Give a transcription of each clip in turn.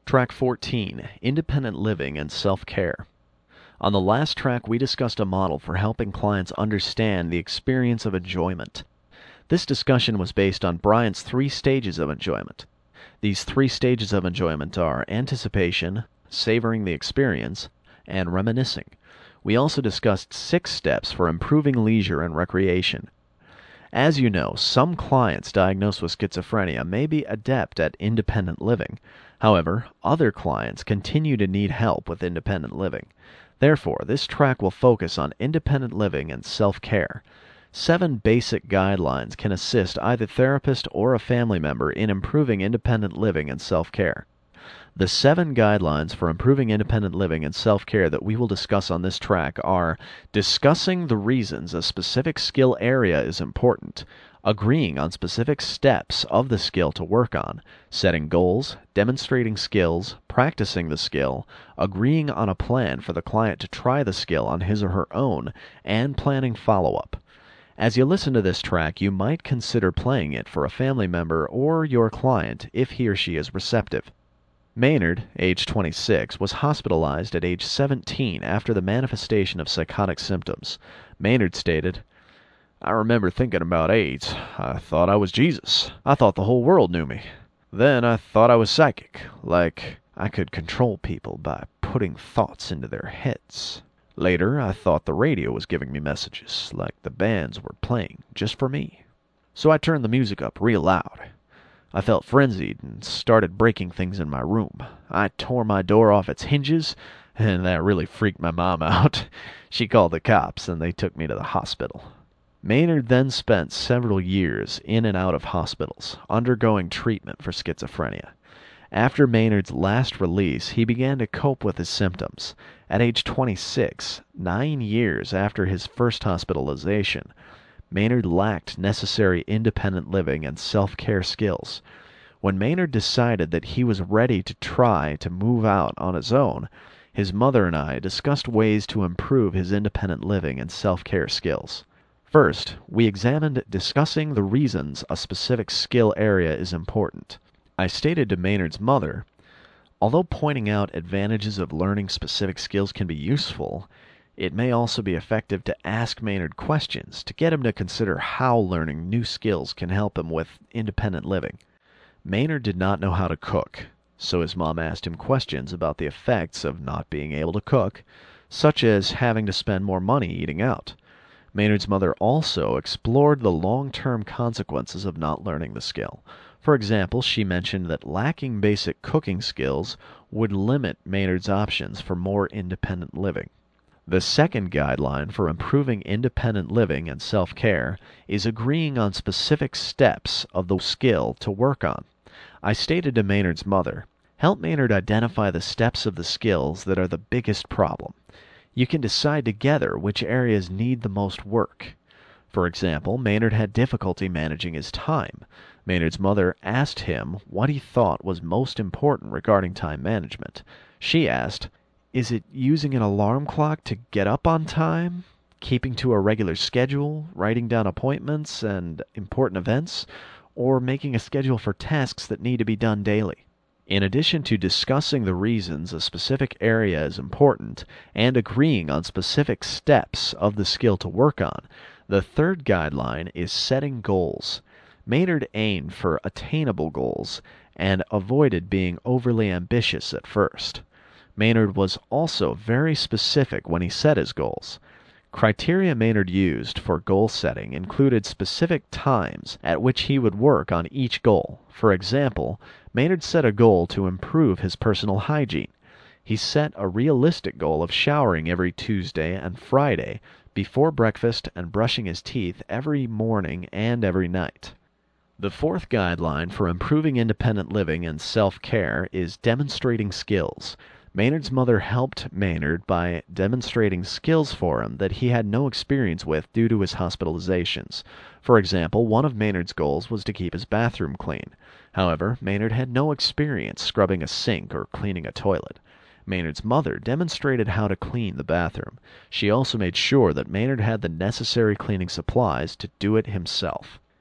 Track 14, Independent Living and Self-Care. On the last track, we discussed a model for helping clients understand the experience of enjoyment. This discussion was based on Bryant's 3 stages of enjoyment. These 3 stages of enjoyment are anticipation, savoring the experience, and reminiscing. We also discussed 6 steps for improving leisure and recreation. As you know, some clients diagnosed with schizophrenia may be adept at independent living. However, other clients continue to need help with independent living. Therefore, this track will focus on independent living and self-care. 7 basic guidelines can assist either therapist or a family member in improving independent living and self-care. The 7 guidelines for improving independent living and self-care that we will discuss on this track are discussing the reasons a specific skill area is important, agreeing on specific steps of the skill to work on, setting goals, demonstrating skills, practicing the skill, agreeing on a plan for the client to try the skill on his or her own, and planning follow-up. As you listen to this track, you might consider playing it for a family member or your client if he or she is receptive. Maynard, age 26, was hospitalized at age 17 after the manifestation of psychotic symptoms. Maynard stated, "I remember thinking about AIDS. I thought I was Jesus. I thought the whole world knew me. Then I thought I was psychic, like I could control people by putting thoughts into their heads. Later, I thought the radio was giving me messages, like the bands were playing just for me. So I turned the music up real loud. I felt frenzied and started breaking things in my room. I tore my door off its hinges, and that really freaked my mom out. She called the cops, and they took me to the hospital." Maynard then spent several years in and out of hospitals, undergoing treatment for schizophrenia. After Maynard's last release, he began to cope with his symptoms. At age 26, 9 years after his first hospitalization, Maynard lacked necessary independent living and self-care skills. When Maynard decided that he was ready to try to move out on his own, his mother and I discussed ways to improve his independent living and self-care skills. First, we examined discussing the reasons a specific skill area is important. I stated to Maynard's mother, although pointing out advantages of learning specific skills can be useful, it may also be effective to ask Maynard questions to get him to consider how learning new skills can help him with independent living. Maynard did not know how to cook, so his mom asked him questions about the effects of not being able to cook, such as having to spend more money eating out. Maynard's mother also explored the long-term consequences of not learning the skill. For example, she mentioned that lacking basic cooking skills would limit Maynard's options for more independent living. The second guideline for improving independent living and self-care is agreeing on specific steps of the skill to work on. I stated to Maynard's mother, help Maynard identify the steps of the skills that are the biggest problem. You can decide together which areas need the most work. For example, Maynard had difficulty managing his time. Maynard's mother asked him what he thought was most important regarding time management. She asked, is it using an alarm clock to get up on time? Keeping to a regular schedule? Writing down appointments and important events? Or making a schedule for tasks that need to be done daily? In addition to discussing the reasons a specific area is important and agreeing on specific steps of the skill to work on, the third guideline is setting goals. Maynard aimed for attainable goals and avoided being overly ambitious at first. Maynard was also very specific when he set his goals. Criteria Maynard used for goal setting included specific times at which he would work on each goal. For example, Maynard set a goal to improve his personal hygiene. He set a realistic goal of showering every Tuesday and Friday, before breakfast and brushing his teeth every morning and every night. The fourth guideline for improving independent living and self-care is demonstrating skills. Maynard's mother helped Maynard by demonstrating skills for him that he had no experience with due to his hospitalizations. For example, one of Maynard's goals was to keep his bathroom clean. However, Maynard had no experience scrubbing a sink or cleaning a toilet. Maynard's mother demonstrated how to clean the bathroom. She also made sure that Maynard had the necessary cleaning supplies to do it himself.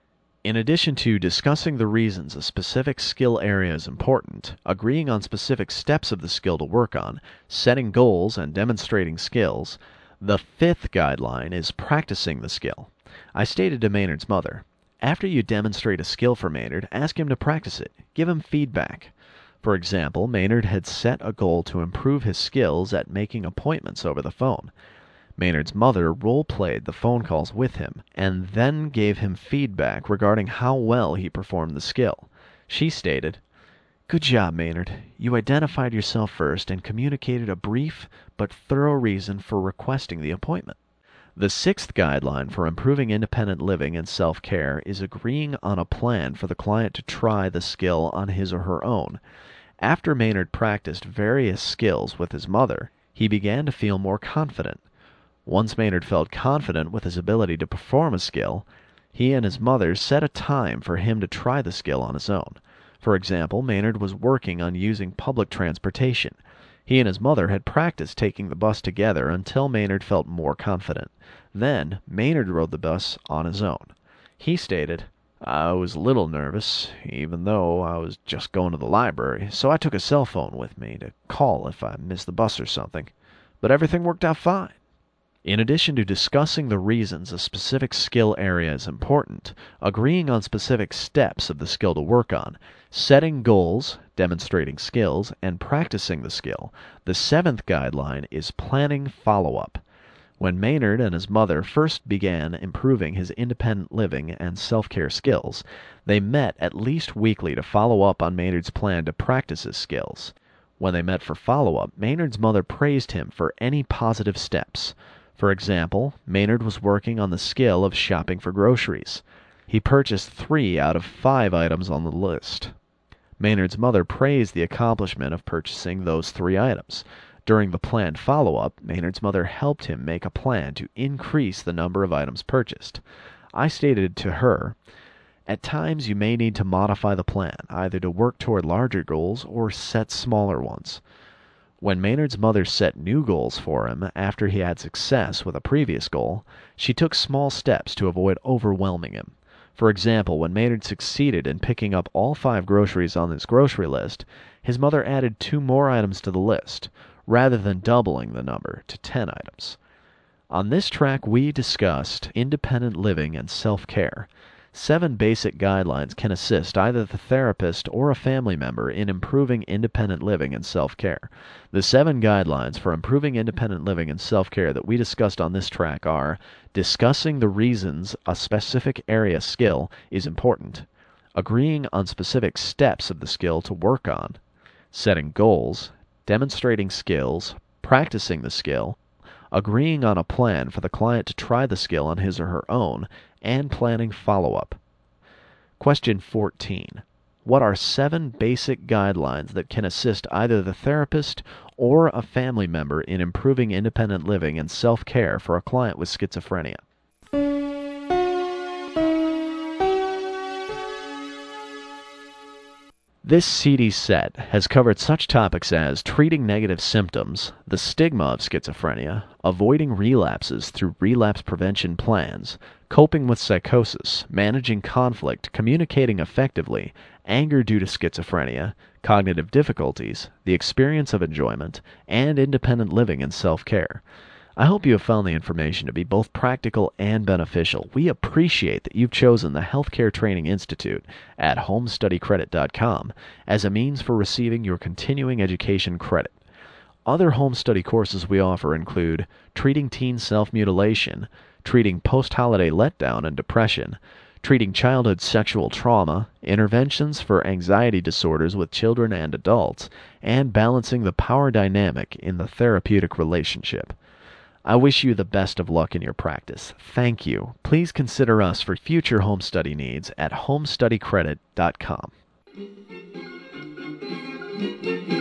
In addition to discussing the reasons a specific skill area is important, agreeing on specific steps of the skill to work on, setting goals, and demonstrating skills, the fifth guideline is practicing the skill. I stated to Maynard's mother, "After you demonstrate a skill for Maynard, ask him to practice it. Give him feedback." For example, Maynard had set a goal to improve his skills at making appointments over the phone. Maynard's mother role-played the phone calls with him, and then gave him feedback regarding how well he performed the skill. She stated, "Good job, Maynard. You identified yourself first and communicated a brief but thorough reason for requesting the appointment." The sixth guideline for improving independent living and self-care is agreeing on a plan for the client to try the skill on his or her own. After Maynard practiced various skills with his mother, he began to feel more confident. Once Maynard felt confident with his ability to perform a skill, he and his mother set a time for him to try the skill on his own. For example, Maynard was working on using public transportation. He and his mother had practiced taking the bus together until Maynard felt more confident. Then, Maynard rode the bus on his own. He stated, "I was a little nervous, even though I was just going to the library, so I took a cell phone with me to call if I missed the bus or something. But everything worked out fine." In addition to discussing the reasons a specific skill area is important, agreeing on specific steps of the skill to work on, setting goals, demonstrating skills, and practicing the skill, the seventh guideline is planning follow-up. When Maynard and his mother first began improving his independent living and self-care skills, they met at least weekly to follow up on Maynard's plan to practice his skills. When they met for follow-up, Maynard's mother praised him for any positive steps. For example, Maynard was working on the skill of shopping for groceries. He purchased 3 out of 5 items on the list. Maynard's mother praised the accomplishment of purchasing those 3 items. During the planned follow-up, Maynard's mother helped him make a plan to increase the number of items purchased. I stated to her, "At times you may need to modify the plan, either to work toward larger goals or set smaller ones." When Maynard's mother set new goals for him after he had success with a previous goal, she took small steps to avoid overwhelming him. For example, when Maynard succeeded in picking up all 5 groceries on his grocery list, his mother added 2 more items to the list, rather than doubling the number to 10 items. On this track, we discussed independent living and self-care. 7 basic guidelines can assist either the therapist or a family member in improving independent living and self-care. The 7 guidelines for improving independent living and self-care that we discussed on this track are discussing the reasons a specific area skill is important, agreeing on specific steps of the skill to work on, setting goals, demonstrating skills, practicing the skill, agreeing on a plan for the client to try the skill on his or her own, and planning follow-up. Question 14. What are 7 basic guidelines that can assist either the therapist or a family member in improving independent living and self-care for a client with schizophrenia? This CD set has covered such topics as treating negative symptoms, the stigma of schizophrenia, avoiding relapses through relapse prevention plans, coping with psychosis, managing conflict, communicating effectively, anger due to schizophrenia, cognitive difficulties, the experience of enjoyment, and independent living and self-care. I hope you have found the information to be both practical and beneficial. We appreciate that you've chosen the Healthcare Training Institute at homestudycredit.com as a means for receiving your continuing education credit. Other home study courses we offer include treating teen self-mutilation, treating post-holiday letdown and depression, treating childhood sexual trauma, interventions for anxiety disorders with children and adults, and balancing the power dynamic in the therapeutic relationship. I wish you the best of luck in your practice. Thank you. Please consider us for future home study needs at homestudycredit.com.